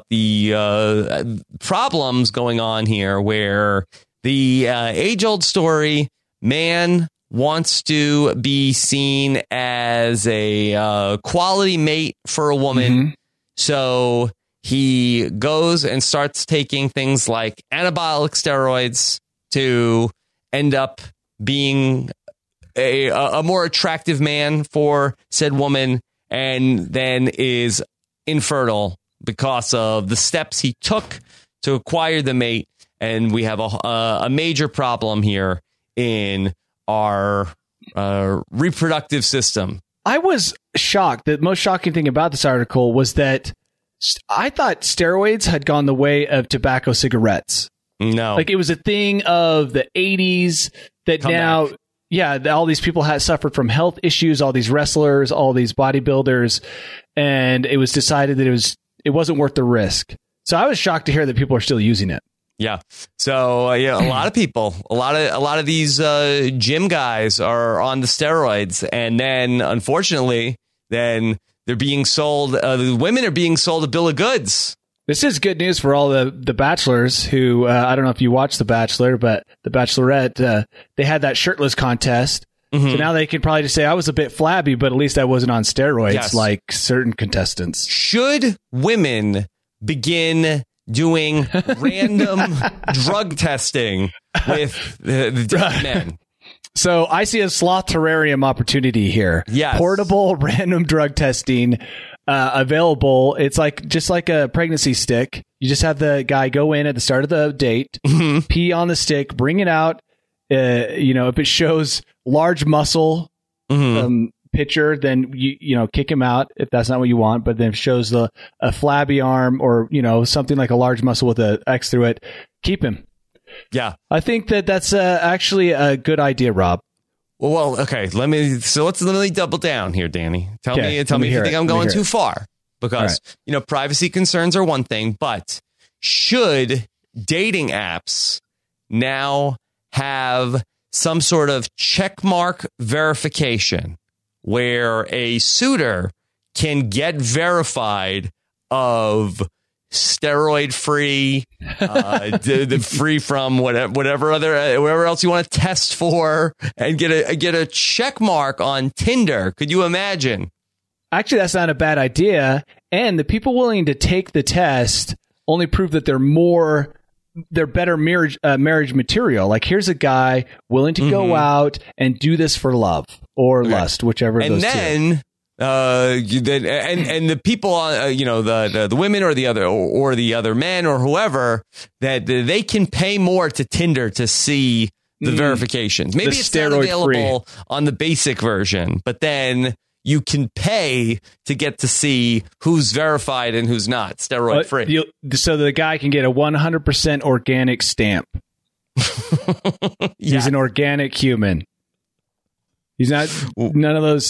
the problems going on here, where the age-old story, man wants to be seen as a quality mate for a woman. So he goes and starts taking things like anabolic steroids to end up being a more attractive man for said woman, and then is infertile because of the steps he took to acquire the mate. And we have a major problem here in our reproductive system. I was shocked. The most shocking thing about this article was that I thought steroids had gone the way of tobacco cigarettes. No. Like, it was a thing of the 80s that Come now... back. Yeah, all these people had suffered from health issues, all these wrestlers, all these bodybuilders, and it was decided that it wasn't worth the risk. So I was shocked to hear that people are still using it. Yeah. So a lot of people, a lot of these gym guys are on the steroids, and then unfortunately, then they're being sold. The women are being sold a bill of goods. This is good news for all the bachelors who, I don't know if you watched The Bachelor, but The Bachelorette, they had that shirtless contest. So now they can probably just say, I was a bit flabby, but at least I wasn't on steroids like certain contestants. Should women begin doing random drug testing with the men? So I see a sloth terrarium opportunity here. Yes. Portable random drug testing. Available. It's just like a pregnancy stick. You just have the guy go in at the start of the date, pee on the stick, bring it out. If it shows large muscle picture, then you kick him out if that's not what you want. But then if it shows a flabby arm or something like a large muscle with an X through it, keep him. Yeah, I think that's actually a good idea, Rob. Well, okay. Let me double down here, Danny. Tell me if you think I'm going too far, because privacy concerns are one thing, but should dating apps now have some sort of checkmark verification where a suitor can get verified of steroid free, free from whatever else you want to test for, and get a check mark on Tinder? Could you imagine? Actually, that's not a bad idea. And the people willing to take the test only prove that they're better marriage material. Like, here's a guy willing to go out and do this for love or lust, whichever of those two. And the people, the women or the other men or whoever, that they can pay more to Tinder to see the verifications. Maybe it's not available on the basic version, but then you can pay to get to see who's verified and who's not steroid free. So the guy can get a 100% organic stamp. He's an organic human. He's not none of those,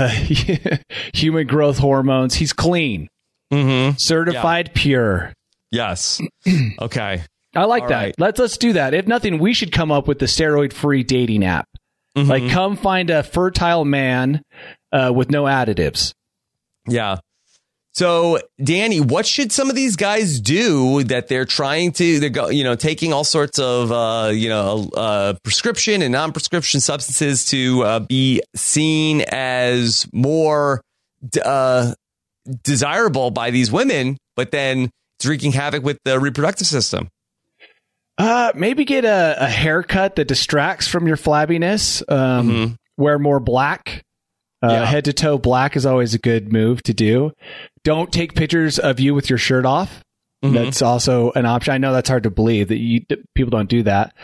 steroids, human growth hormones. He's clean, certified pure. Yes. Okay. I like All that. right. Let's do that. If nothing, we should come up with the steroid-free dating app. Mm-hmm. Like, come find a fertile man with no additives. Yeah. So, Danny, what should some of these guys do that they're trying to, taking all sorts of, prescription and non-prescription substances to be seen as more desirable by these women, but then it's wreaking havoc with the reproductive system? Maybe get a haircut that distracts from your flabbiness. Wear more black. Head to toe black is always a good move to do. Don't take pictures of you with your shirt off. That's also an option. I know that's hard to believe that people don't do that.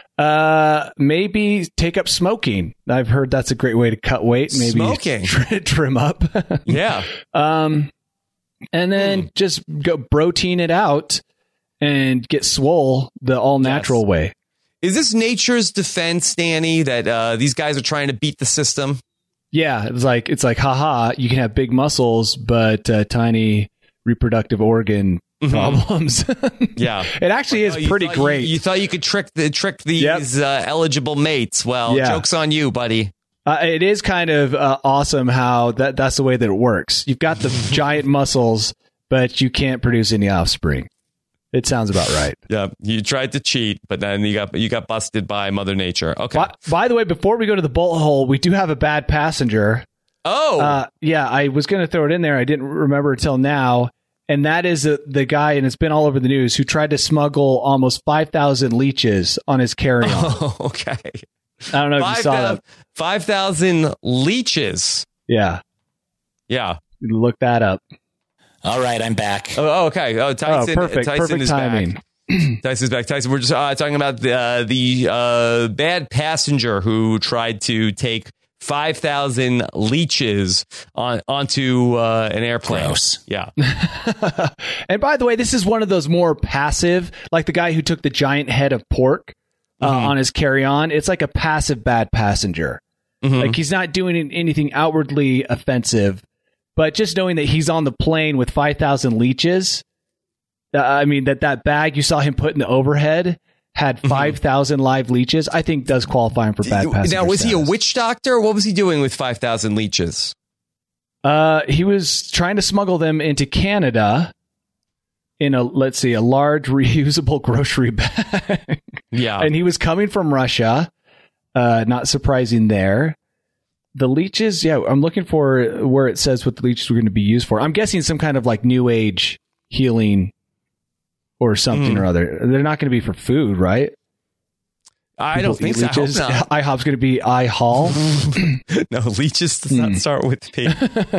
Maybe take up smoking. I've heard that's a great way to cut weight. Maybe smoking. Trim up. Yeah. And then just go protein it out and get swole the all natural way. Is this nature's defense, Danny, that these guys are trying to beat the system? Yeah, it's like, haha, you can have big muscles, but tiny reproductive organ problems. Yeah, it actually is pretty great. You thought you could trick these eligible mates. Well, joke's on you, buddy. It is kind of awesome how that's the way that it works. You've got the giant muscles, but you can't produce any offspring. It sounds about right. Yeah, you tried to cheat, but then you got busted by Mother Nature. Okay. By the way, before we go to the bullet hole, we do have a bad passenger. Oh, yeah. I was going to throw it in there. I didn't remember until now, and that is the guy, and it's been all over the news, who tried to smuggle almost 5,000 leeches on his carry-on. Oh, okay. I don't know if you saw that. 5,000 leeches. Yeah. Look that up. All right, I'm back. Oh, okay. Oh, Tyson, perfect. Tyson Perfect is timing. Back. Tyson's back. Tyson, we're just talking about the bad passenger who tried to take 5,000 leeches onto an airplane. Gross. Yeah. And by the way, this is one of those more passive, like the guy who took the giant head of pork on his carry-on. It's like a passive bad passenger. Like, he's not doing anything outwardly offensive. But just knowing that he's on the plane with 5,000 leeches, that bag you saw him put in the overhead had 5,000 live leeches, I think does qualify him for bad passenger Now, was status. he a witch doctor? What was he doing with 5,000 leeches? He was trying to smuggle them into Canada in a large reusable grocery bag. Yeah. And he was coming from Russia. Not surprising there. The leeches, I'm looking for where it says what the leeches were going to be used for. I'm guessing some kind of like new age healing or something or other. They're not going to be for food, right? I don't think so. Leeches. IHOP's going to be I-Hall. No, leeches does not start with P.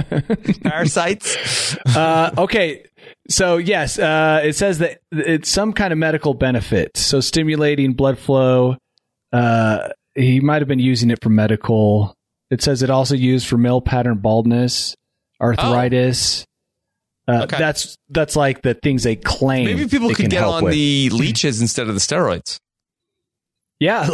Parasites. Okay. So, yes, it says that it's some kind of medical benefit. So, stimulating blood flow. He might have been using it for medical. It says it also used for male pattern baldness, arthritis. Okay. That's like the things they claim. Maybe people could get on the leeches instead of the steroids. Yeah.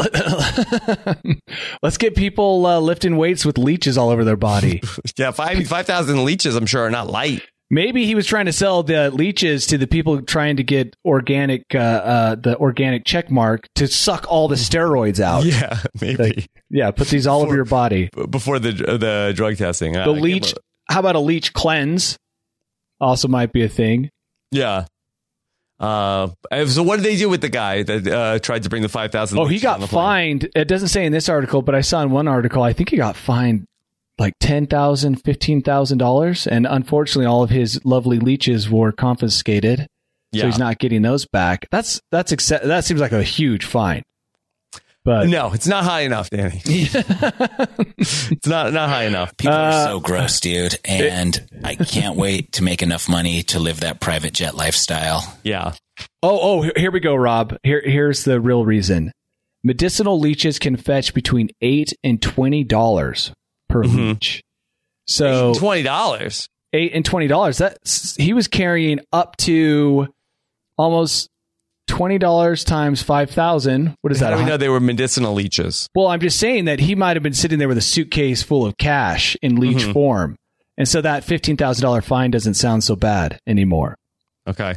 Let's get people lifting weights with leeches all over their body. Yeah, 5,000 leeches, I'm sure, are not light. Maybe he was trying to sell the leeches to the people trying to get organic, the organic check mark to suck all the steroids out. Yeah, maybe. Put these all over your body before the drug testing. The leech. How about a leech cleanse? Also might be a thing. Yeah. So what did they do with the guy that tried to bring the 5,000? Oh, he got fined. It doesn't say in this article, but I saw in one article, I think he got fined like $10,000, $15,000. And unfortunately, all of his lovely leeches were confiscated. Yeah. So he's not getting those back. That seems like a huge fine. But no, it's not high enough, Danny. It's not high enough. People are so gross, dude. And I can't wait to make enough money to live that private jet lifestyle. Yeah. Oh, here we go, Rob. Here's the real reason. Medicinal leeches can fetch between $8 and $20 per leech. So $20. $8 and $20. He was carrying up to almost $20 times 5,000. What is that? How do we know they were medicinal leeches? Well, I'm just saying that he might have been sitting there with a suitcase full of cash in leech form. And so that $15,000 fine doesn't sound so bad anymore. Okay.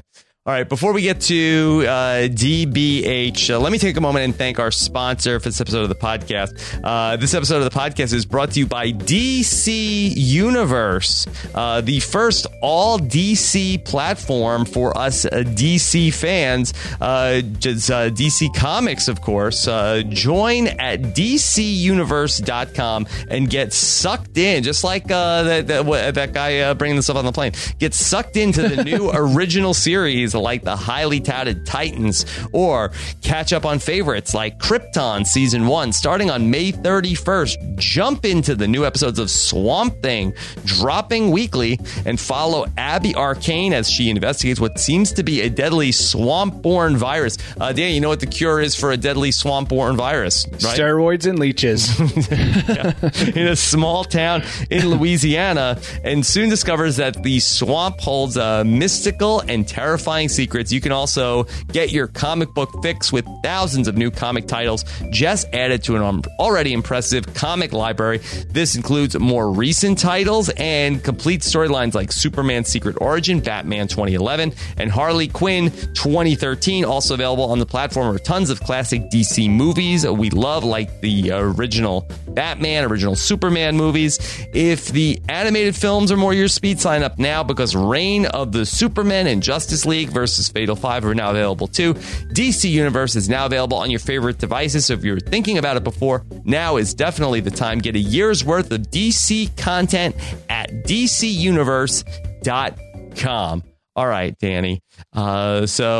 All right, before we get to DBH, let me take a moment and thank our sponsor for this episode of the podcast. This episode of the podcast is brought to you by DC Universe, the first all DC platform for us DC fans. Just DC Comics, of course. Join at DCUniverse.com and get sucked in, just like that guy bringing this up on the plane. Get sucked into the new original series like the highly touted Titans, or catch up on favorites like Krypton Season 1 starting on May 31st. Jump into the new episodes of Swamp Thing dropping weekly, and follow Abby Arcane as she investigates what seems to be a deadly swamp-borne virus. Dan, you know what the cure is for a deadly swamp-borne virus, right? Steroids and leeches. Yeah. In a small town in Louisiana, and soon discovers that the swamp holds mystical and terrifying secrets. You can also get your comic book fix with thousands of new comic titles just added to an already impressive comic library. This includes more recent titles and complete storylines like Superman's Secret Origin, Batman 2011, and Harley Quinn 2013. Also available on the platform are tons of classic DC movies we love, like the original Batman, original Superman movies. If the animated films are more your speed, sign up now, because Reign of the Supermen and Justice League versus Fatal 5 are now available too. DC Universe is now available on your favorite devices, so if you're thinking about it before, now is definitely the time. Get a year's worth of DC content at DCUniverse.com. All right, Danny. I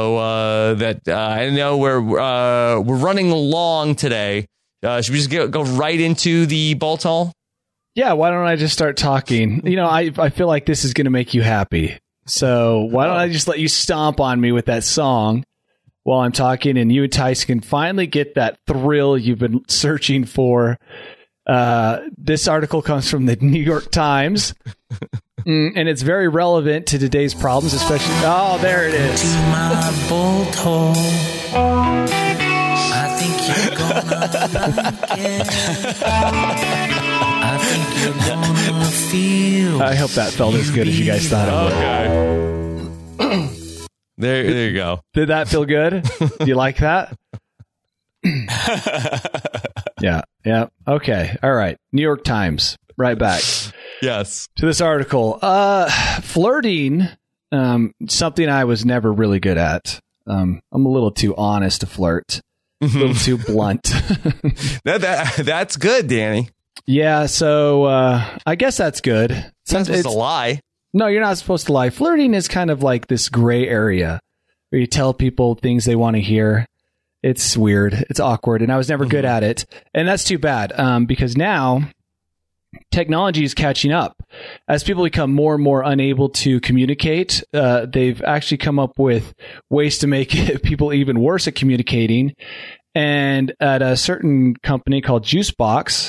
know we're running long today. Should we just go right into the bolt hole? Yeah, why don't I just start talking? You know, I feel like this is going to make you happy. So why don't I just let you stomp on me with that song while I'm talking, and you and Tyson can finally get that thrill you've been searching for. This article comes from the New York Times, and it's very relevant to today's problems, especially... Oh, there it is. To my bolt hole. I think you're gonna like it. I think you're gonna feel... I hope that felt as good as you guys thought it would. Okay. There you go. Did that feel good? Do you like that? Yeah. Okay. All right. New York Times. Right back. Yes. To this article. Flirting, something I was never really good at. I'm a little too honest to flirt. A little too blunt. That's good, Danny. Yeah, so I guess that's good. It's not supposed to lie. No, you're not supposed to lie. Flirting is kind of like this gray area where you tell people things they want to hear. It's weird. It's awkward. And I was never good at it. And that's too bad, because now technology is catching up. As people become more and more unable to communicate, they've actually come up with ways to make people even worse at communicating. And at a certain company called Juicebox,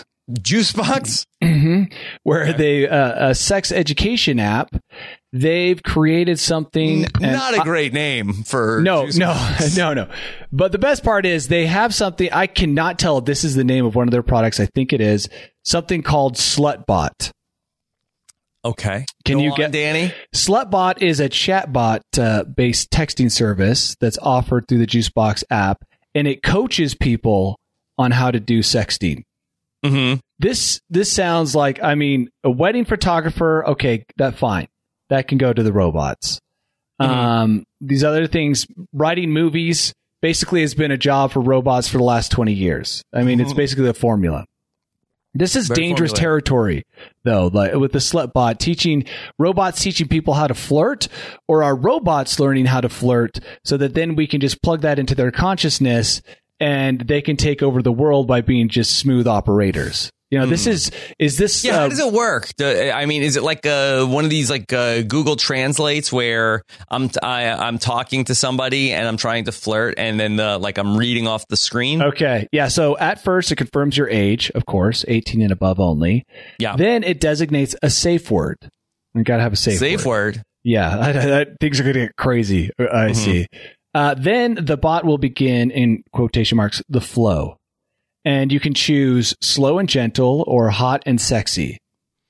where they a sex education app, they've created something. Not a great name for no. But the best part is they have something. I cannot tell if this is the name of one of their products. I think it is something called Slutbot. Okay. Can you get Danny? Slutbot is a chatbot based texting service that's offered through the Juicebox app, and it coaches people on how to do sexting. Mm-hmm. This sounds like, I mean, a wedding photographer. Okay, that's fine. That can go to the robots. Mm-hmm. These other things, writing movies, basically has been a job for robots for the last 20 years. I mean, it's basically the formula. This is very dangerous territory, though, like with the Slutbot robots teaching people how to flirt, or are robots learning how to flirt so that then we can just plug that into their consciousness and they can take over the world by being just smooth operators. You know, this is this... Yeah, how does it work? I mean, is it like one of these like Google Translates where I'm talking to somebody and I'm trying to flirt and then I'm reading off the screen? Okay. Yeah. So at first it confirms your age, of course, 18 and above only. Yeah. Then it designates a safe word. You got to have a safe word. Yeah. Things are going to get crazy. I see. Then the bot will begin, in quotation marks, the flow. And you can choose slow and gentle or hot and sexy.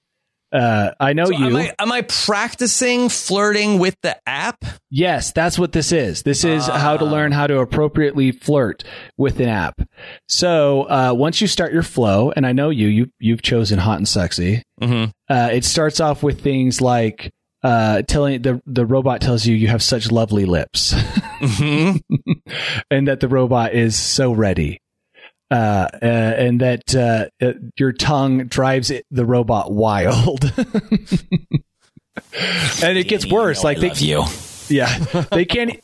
I know you. Am I practicing flirting with the app? Yes, that's what this is. This is how to learn how to appropriately flirt with an app. So once you start your flow, and I know you've chosen hot and sexy. Mm-hmm. It starts off with things like telling the robot tells you have such lovely lips, Mm-hmm. and that the robot is so ready. And that your tongue drives the robot wild. And it gets worse. I love you. Yeah, they can't.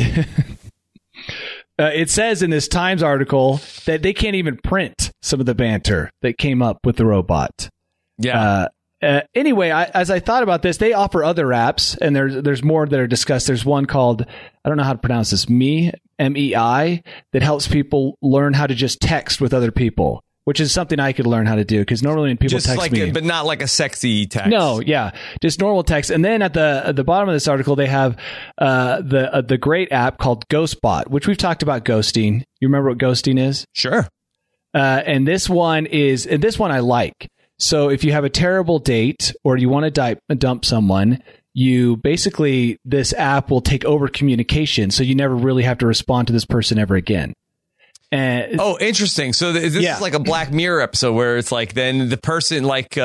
It says in this Times article that they can't even print some of the banter that came up with the robot. Yeah. Anyway, as I thought about this, they offer other apps, and there's more that are discussed. There's one called, I don't know how to pronounce this, MEI, that helps people learn how to just text with other people, which is something I could learn how to do, because normally when people just text like me, but not like a sexy text. no, yeah, just normal text. And then at the bottom of this article, they have the great app called Ghostbot, which we've talked about ghosting. You remember what ghosting is? Sure. And this one I like. So if you have a terrible date or you want to dump someone, you basically, this app will take over communication, so you never really have to respond to this person ever again. Oh, interesting. So this is like a Black Mirror episode where it's like then the person let's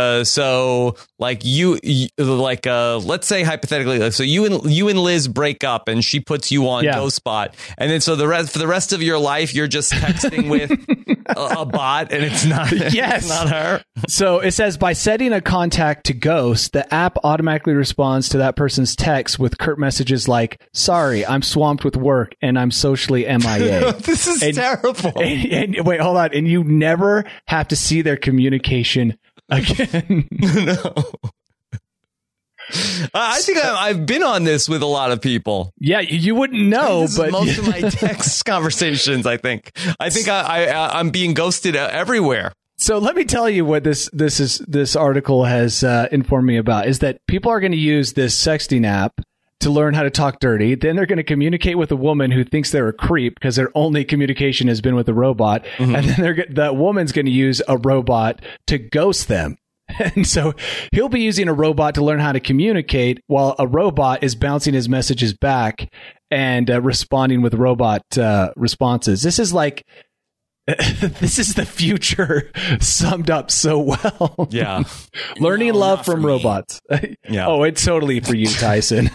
say hypothetically, so you and Liz break up and she puts you on Ghostbot, and then so for the rest of your life you're just texting with a bot, and it's not it's not her. So it says by setting a contact to ghost, the app automatically responds to that person's text with curt messages like, "Sorry, I'm swamped with work and I'm socially MIA." This is terrible. And wait, hold on. And you never have to see their communication again. No. I think I've been on this with a lot of people. Yeah, you wouldn't know, but most of my text conversations, I think I'm being ghosted everywhere. So let me tell you what this article has informed me about is that people are going to use this sexting app to learn how to talk dirty. Then they're going to communicate with a woman who thinks they're a creep because their only communication has been with a robot. Mm-hmm. And then that woman's going to use a robot to ghost them. And so he'll be using a robot to learn how to communicate while a robot is bouncing his messages back and responding with robot responses. This is like, this is the future summed up so well. Yeah. Learning love from robots. Yeah. Oh, it's totally for you, Tyson.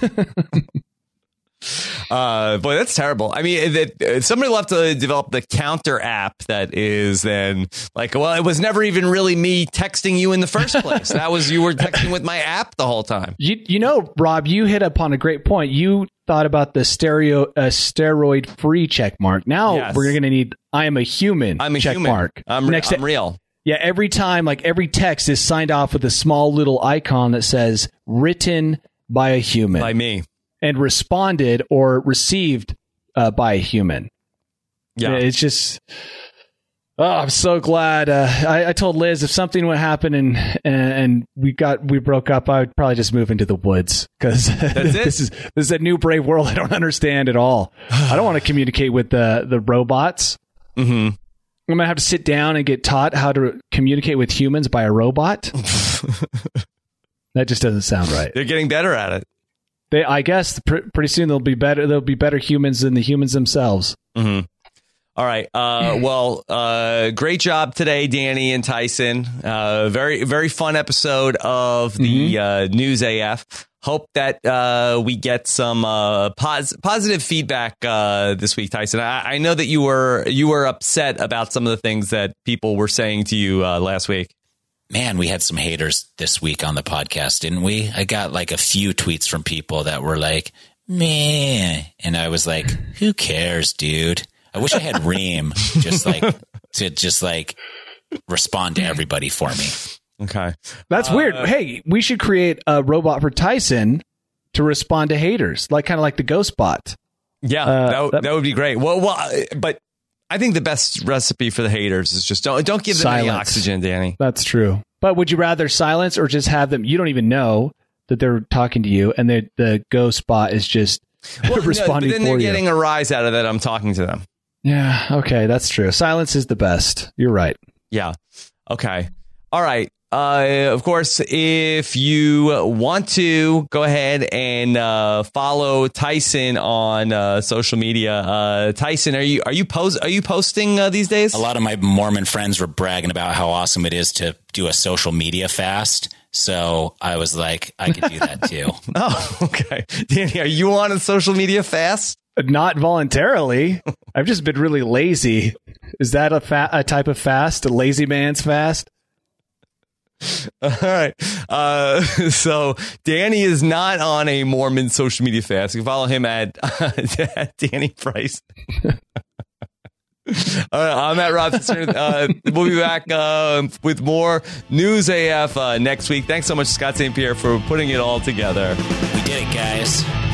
Boy, that's terrible. I mean, somebody will have to develop the counter app that is then like, well, it was never even really me texting you in the first place. That was, you were texting with my app the whole time. You know, Rob, you hit upon a great point. You thought about the steroid-free check mark. Now we're going to need I am a human check mark. I'm real. Yeah, every time, like every text is signed off with a small little icon that says written by a human. By me. And responded or received by a human. Yeah. It's just... Oh, I'm so glad. I told Liz if something would happen and we broke up, I would probably just move into the woods because this is a new brave world I don't understand at all. I don't want to communicate with the robots. Mm-hmm. I'm gonna have to sit down and get taught how to communicate with humans by a robot. That just doesn't sound right. They're getting better at it. I guess pretty soon they'll be better. They'll be better humans than the humans themselves. Mm-hmm. All right. Great job today, Danny and Tyson. Very, very fun episode of the News AF. Hope that we get some positive feedback this week, Tyson. I know that you were upset about some of the things that people were saying to you last week. Man, we had some haters this week on the podcast, didn't we? I got like a few tweets from people that were like, meh. And I was like, who cares, dude? I wish I had Reem just like respond to everybody for me. Okay. That's weird. Hey, we should create a robot for Tyson to respond to haters, kind of like the Ghostbot. Yeah, that would be great. Well, but I think the best recipe for the haters is just don't give them silence. Any oxygen, Danny. That's true. But would you rather silence or just have them? You don't even know that they're talking to you, and the Ghostbot is just responding but then for they're you. getting a rise out of that. I'm talking to them. Yeah. Okay, that's true. Silence is the best. You're right. Yeah. Okay. All right. Of course, if you want to, go ahead and follow Tyson on social media. Tyson, are you posting these days? A lot of my Mormon friends were bragging about how awesome it is to do a social media fast. So I was like, I could do that too. Oh, okay. Danny, are you on a social media fast? Not voluntarily. I've just been really lazy. Is that a type of fast? A lazy man's fast? All right. So Danny is not on a Mormon social media fast. You can follow him at Danny Price. All right, I'm at Rob Cistern. We'll be back with more News AF next week. Thanks so much, Scott St. Pierre, for putting it all together. We did it, guys.